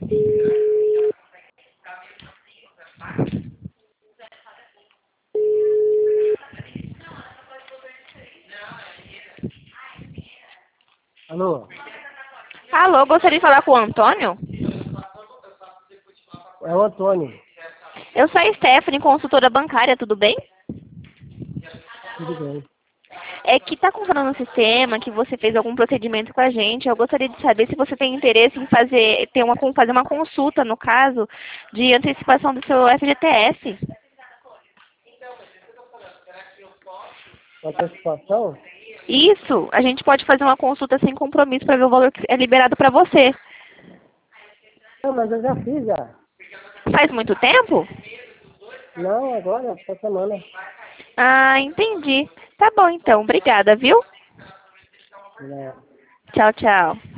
Alô? Alô, gostaria de falar com o Antônio? É o Antônio. Eu sou a Stephanie, consultora bancária, tudo bem? Tudo bem. É que está constando no sistema que você fez algum procedimento com a gente. Eu gostaria de saber se você tem interesse em fazer uma consulta, no caso, de antecipação do seu FGTS. Antecipação? Isso, a gente pode fazer uma consulta sem compromisso para ver o valor que é liberado para você. Não, mas eu já fiz já. Faz muito tempo? Não, agora, essa semana. Ah, entendi. Tá bom então, obrigada, viu? Não. Tchau, tchau.